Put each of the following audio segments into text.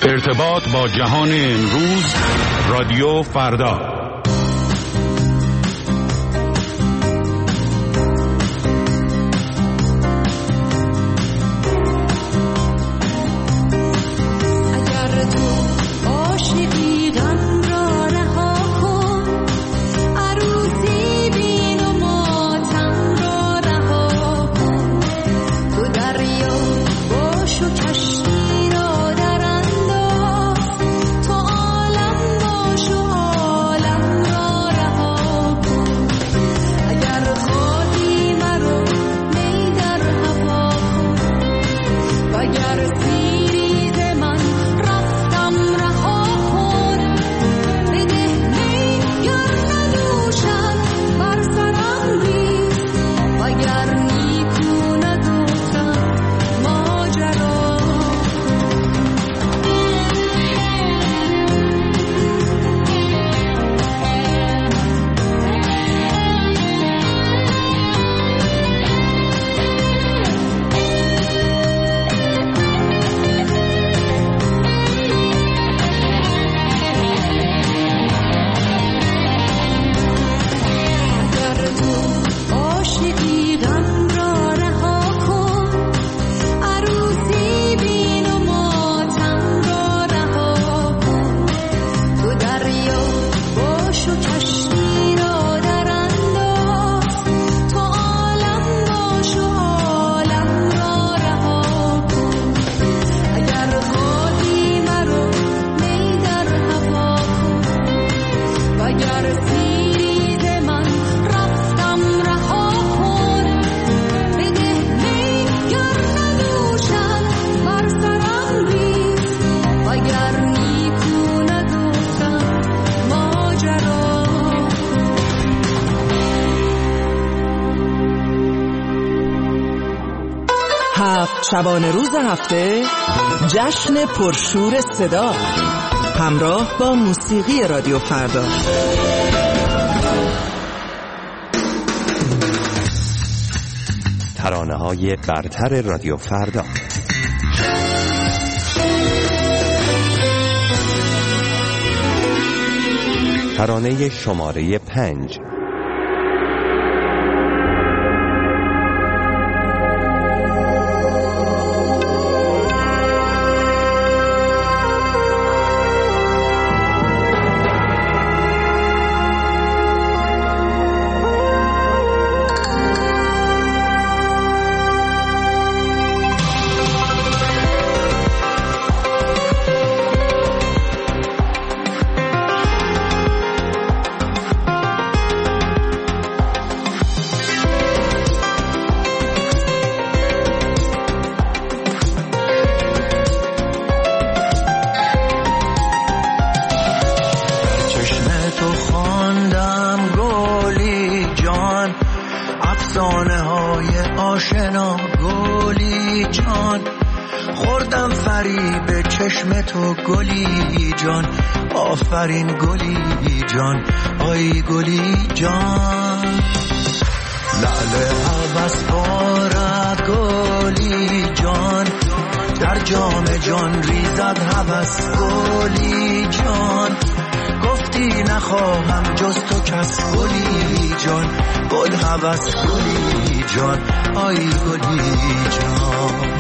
ارتباط با جهان امروز، رادیو فردا. شبانه روز هفته، جشن پرشور صدا، همراه با موسیقی رادیو فردا. ترانه‌های برتر رادیو فردا. ترانه شماره 5. آفرین گلی جان، آی گلی جان، لعل هوس بارد گلی جان، در جام جان ریزد هوس گلی جان، گفتی نخواهم جز تو کس گلی جان، گل هوس گلی جان، آی گلی جان.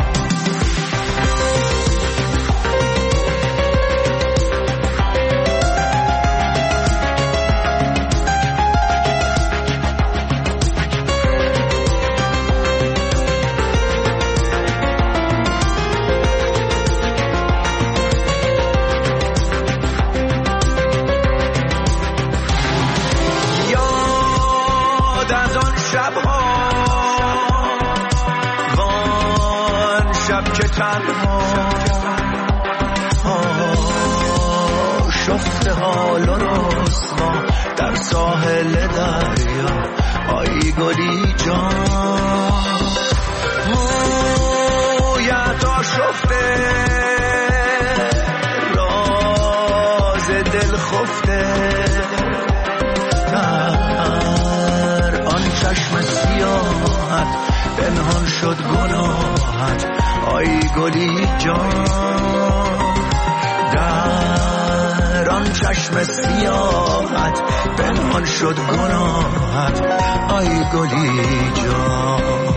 شفته حال و رسوا در ساحل دریا، آی گلی جان، مویت آشفته راز دل خفته، در آن چشم سیاحت پنهان شد گناهت، آی گلی جان، چشم سیاهت پنهان شد گناهت آی گلی جان.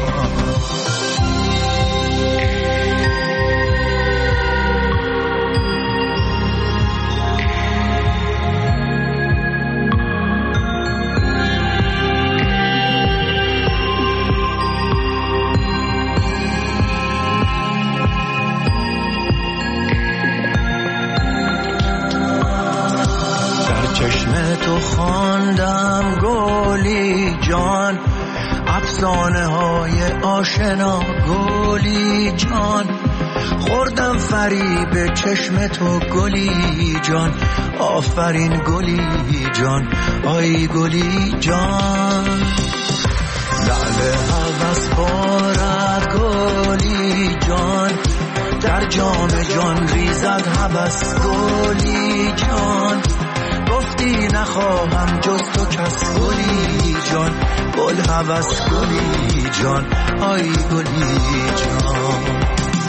چشم تو خواندم گلی جان افسانه های آشنا گلی جان. خوردم فریب چشم تو گلی جان آفرین گلی جان آی گلی جان. لعل هوس بارد گلی جان در جام جان ریزد هوس گلی جان. گفتی نخواهم جز تو کس گلی جان گل هوس گلی جان آی گلی جان.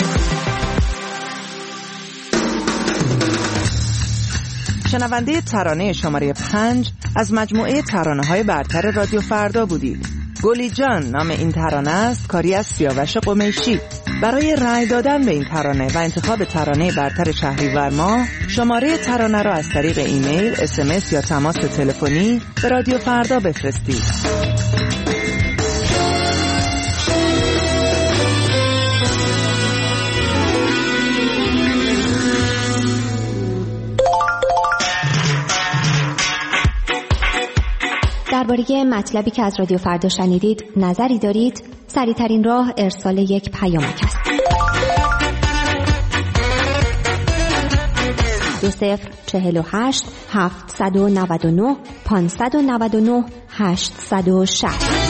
شنونده ترانه شماره 5 از مجموعه ترانه‌های برتر رادیو فردا بودید. گلی جان نام این ترانه است، کاری از سیاوش قمیشی. برای رأی دادن به این ترانه و انتخاب ترانه برتر شهریور ماه شماره ترانه را از طریق ایمیل، SMS یا تماس تلفنی به رادیو فردا بفرستید. درباره مطلبی که از رادیو فردا شنیدید نظری دارید؟ سریع‌ترین راه ارسال یک پیامک است. 2048 799 599 860.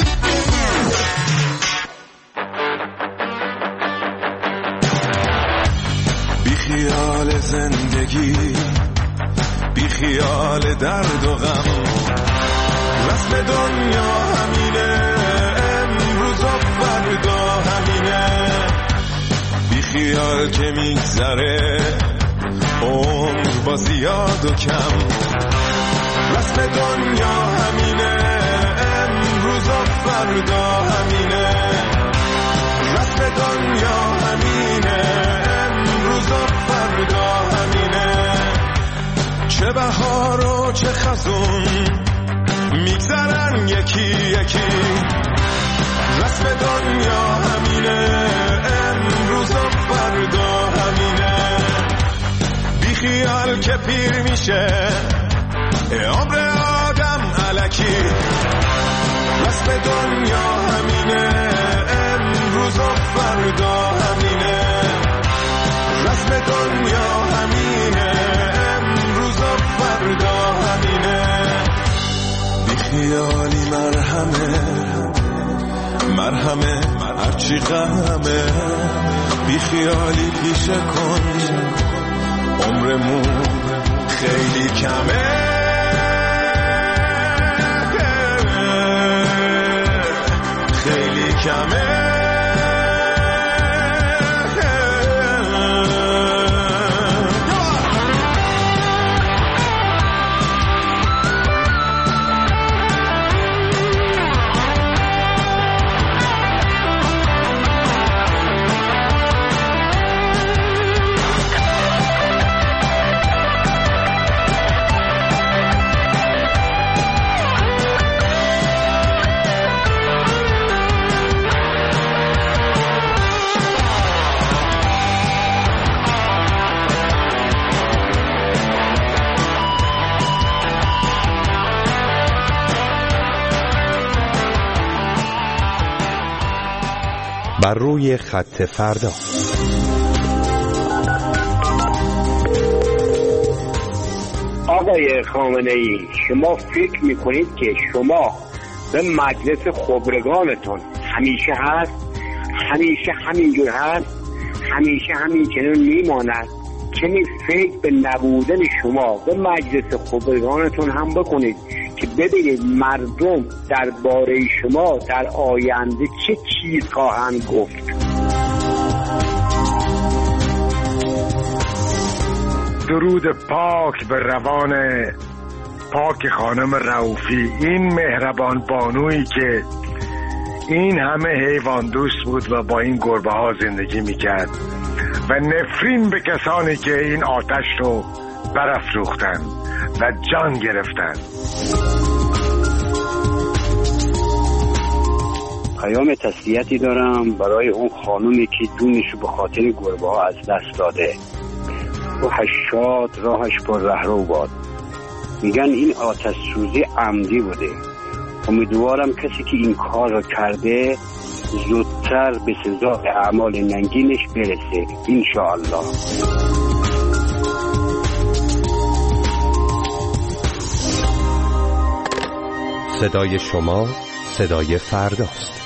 بی خیال زندگی، بی خیال درد و غم، رسم دنیا همینه، امروز و فردا همینه. بی خیال که میگذره عمر با زیاد و کم، رسم دنیا همینه، امروز و فردا همینه. رسم دنیا همینه، امروز و فردا همینه. چه بهار و چه خزون میگذرن یکی یکی، رسم دنیا همینه، امروز و فردا همینه. بی خیال که پیر میشه عمر آدم الکی، رسم دنیا همینه، امروز و فردا همینه. رسم دنیا همینه، امروز و فردا همینه. خیالی مرهمه هرچی غمه، بی خیالی پیشه کن عمرمون خیلی کمه. خیلی کمه. بر روی خط فردا. آقای خامنه‌ای، شما فکر میکنید که شما به مجلس خبرگانتون همیشه هست، همیشه همینجور هست، همیشه همین چنین میماند؟ چنین فکر به نبودن شما به مجلس خبرگانتون هم بکنید که ببینید مردم درباره شما در آینده چه چیز خواهند گفت. درود پاک به روان پاک خانم رؤوفی، این مهربان بانویی که این همه حیوان دوست بود و با این گربه ها زندگی میکرد و نفرین به کسانی که این آتش رو برافروختن و جان گرفتن. پیام تسلیتی دارم برای اون خانومی که جونشو به خاطر گربه ها از دست داده و 80 راهش پر رهرو باد. میگن این آتش سوزی عمدی بوده. امیدوارم کسی که این کار رو کرده زودتر به سزای اعمال ننگینش برسه انشاءالله. صدای شما صدای فرداست.